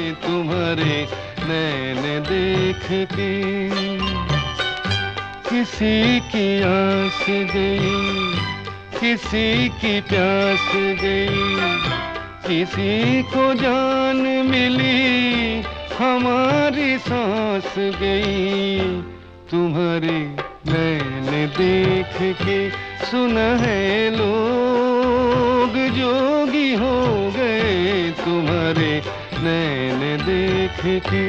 तुम्हारे नैन देख के। किसी की आस गई, किसी की प्यास गई, किसी को जान मिली, हमारी सांस गई। तुम्हारे नैन देख के सुना है लोग जोगी हो गए, तुम्हारे नैन देख के।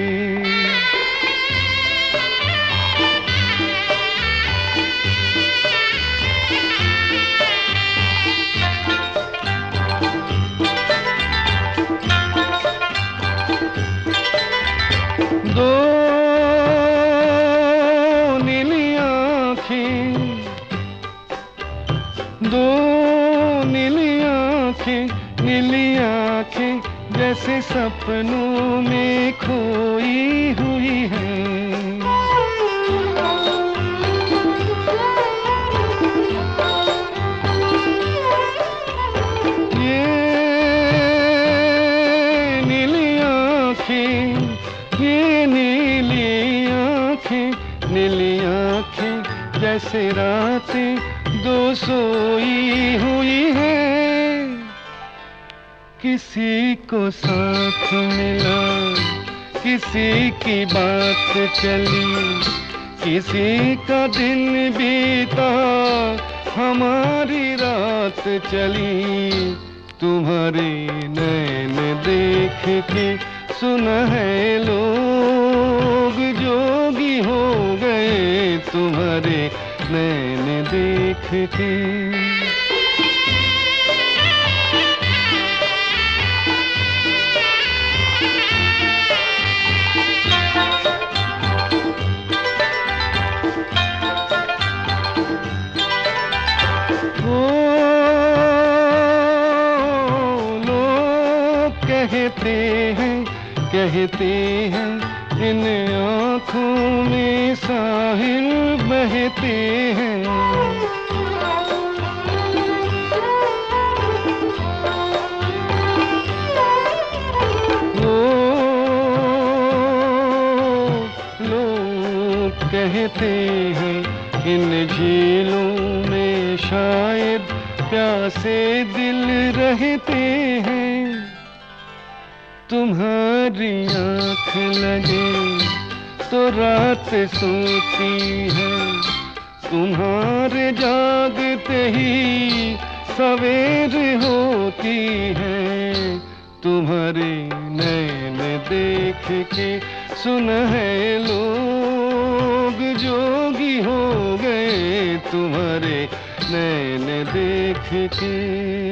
दो नीली आँखें, दो नीली आँखें, नीली आँखें जैसे सपनों में खोई हुई हैं। ये नीली आँखें, ये नीली आँखें, नीली आँखें जैसे रातें दो सोई हुई है। किसी को साथ मिला, किसी की बात चली, किसी का दिन बीता, हमारी रात चली। तुम्हारे नैन देख के सुना है लोग जोगी हो गए, तुम्हारे नैन देख के। कहते हैं इन आँखों में साहिल बहते हैं। वो लोग कहते हैं इन झीलों में शायद प्यासे दिल रहते हैं। तुम्हारी आँख लगे तो रात सोती है, तुम्हारे जागते ही सवेर होती है। तुम्हारे नैन देख के सुना है लोग जोगी हो गए, तुम्हारे नैन देख के।